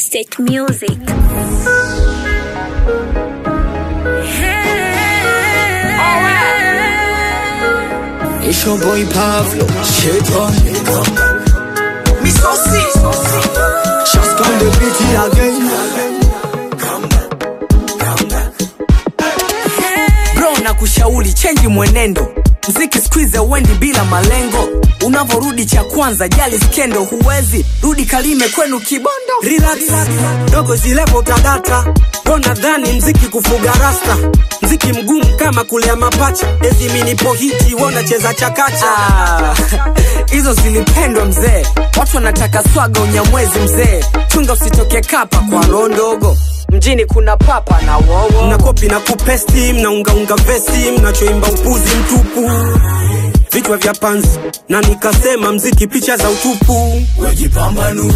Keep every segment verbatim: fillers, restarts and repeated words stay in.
State Music. It's your boy Pablo, shit on Me so sick, so sick. just come the beat again. Come back, come back. Bro na kushauri change mwenendo. Mziki squeeze wendi bila malengo. Unavorudi cha kwanza jali skendo. Huwezi rudi kalime kwenu kibondo. Relax, dogo zilevo tadata. Bona dhani mziki kufuga rasta. Mziki mgumu kama kulea mapacha. Ezi minipo hiti wona cheza chakacha. Ah, hizo zilipendwa mzee. Watu wanataka swaga unyamwezi mzee. Chunga usitoke kapa kwa rondogo. Mjini kuna papa na wowo. Mna kopi na kupesti, mna unga unga vesi. Mnachoimba upuzi mtupu, vichwa vya panzi. Na nikasema mziki picha za utupu. Wajipamba nuri,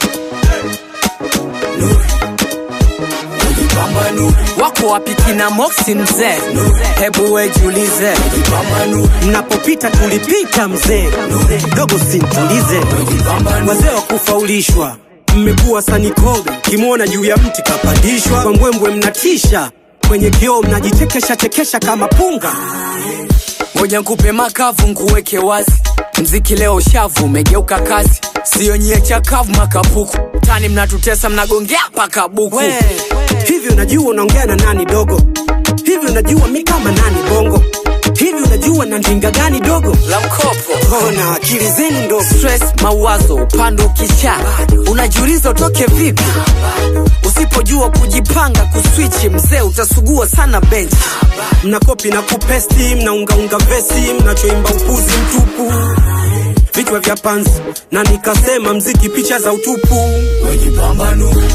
nuri, wajipamba nuri. Wako wapi kina Moxie mzee? Hebu we jiulize. Wajipamba nuri, Mnapopita tulipita mzee. Dogo sintulize. Wazee wa kufaulishwa mmekuwa sanikobe. Kimona juu ya mti kapandishwa. Kwa mbwembwe mnatisha, kwenye kioo mnajitekesha tekesha kama punga. Ngoja nikupe makavu nkuweke wazi. Mziki leo shavu umegeuka kazi. Sio nyie chakavu makapuku. Tani mnatutesa mnagongea paka buku. We, hivi unajua unaongea na nani dogo? Hivi unajua mi kama nani bongo? Hivi unajua na ndinga gani dogo? La mkopo. Ona akili zenu ndogo. Stress mawazo upando kisha. Unajiuliza utoke vipi? Usipojua kujipanga kuswitch mzee utasugua sana bench. Mna kopi na kupesti, mna unga unga vesi. Mnachoimba upuzi mtupu, vichwa vya panzi. Na nikasema mziki picha za utupu. wajipamba nuri,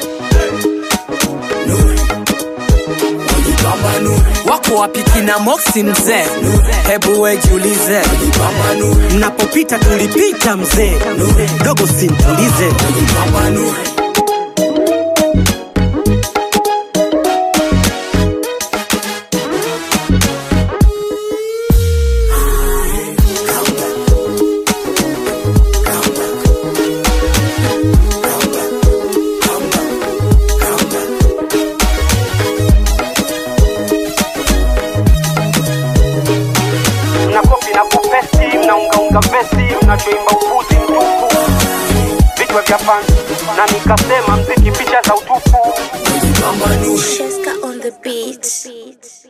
nuri, wajipamba nuri. Wako wapi kina Moxie mzee? Hebu we jiulize. Wajipamba nuri, Mnapopita tulipita mzee. Dogo sintulize. wajipamba nuri. Mna kopi na kupesti, mna unga unga vesi. Mnachoimba upuzi mtupu, vichwa vya panzi. Na nikasema mziki picha za utupu. Wajipamba nuri. Sheska on the beat.